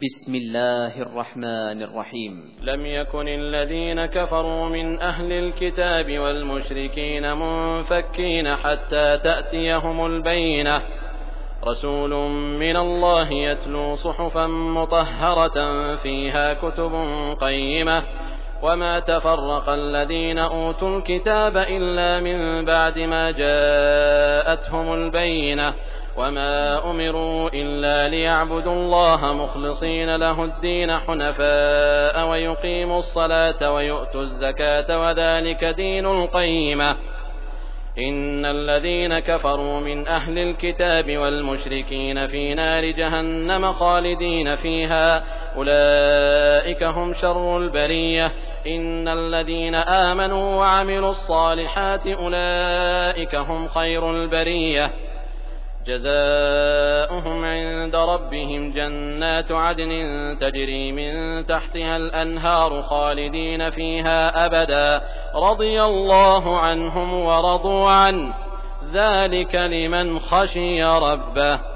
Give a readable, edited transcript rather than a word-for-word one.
بسم الله الرحمن الرحيم. لم يكن الذين كفروا من أهل الكتاب والمشركين منفكين حتى تأتيهم البينة، رسول من الله يتلو صحفا مطهرة فيها كتب قيمة، وما تفرق الذين أوتوا الكتاب إلا من بعد ما جاءتهم البينة، وما أمروا إلا ليعبدوا الله مخلصين له الدين حنفاء ويقيموا الصلاة ويؤتوا الزكاة وذلك دين القيمة. إن الذين كفروا من أهل الكتاب والمشركين في نار جهنم خالدين فيها أولئك هم شر البرية. إن الذين آمنوا وعملوا الصالحات أولئك هم خير البرية. جزاؤهم عند ربهم جنات عدن تجري من تحتها الأنهار خالدين فيها أبدا، رضي الله عنهم ورضوا عنه، ذلك لمن خشي ربه.